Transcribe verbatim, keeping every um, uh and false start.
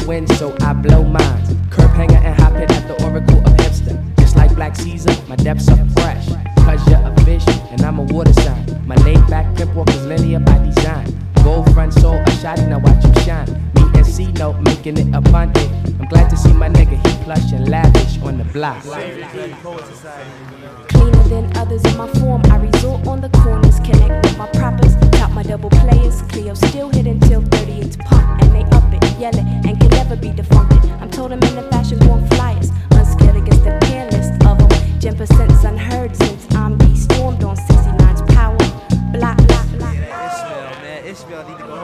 wind, so I blow mines. Curb hanger and hop it at the Oracle of hipster. Just like Black Caesar, my depths are fresh. Cause you're a fish and I'm a water sign. My laid back pimp walk is linear by design. Gold front soul, a shotty, now watch you shine. Me and C-Note making it abundant. I'm glad to see my nigga, he plush and lavish on the block. Cleaner than others in my form, I resort on the corners, connect with my proppers, top my double players. Cleo still hit until thirty-eight's pump, and they up it, yell it, and can never be defunct. I'm told I'm in the fashion born flyers, unscared against the pair list of them. Ten percent's unheard since I'm be stormed on sixty-nine's power. Block, block, block. Ishmael, man, Ishmael need to go home.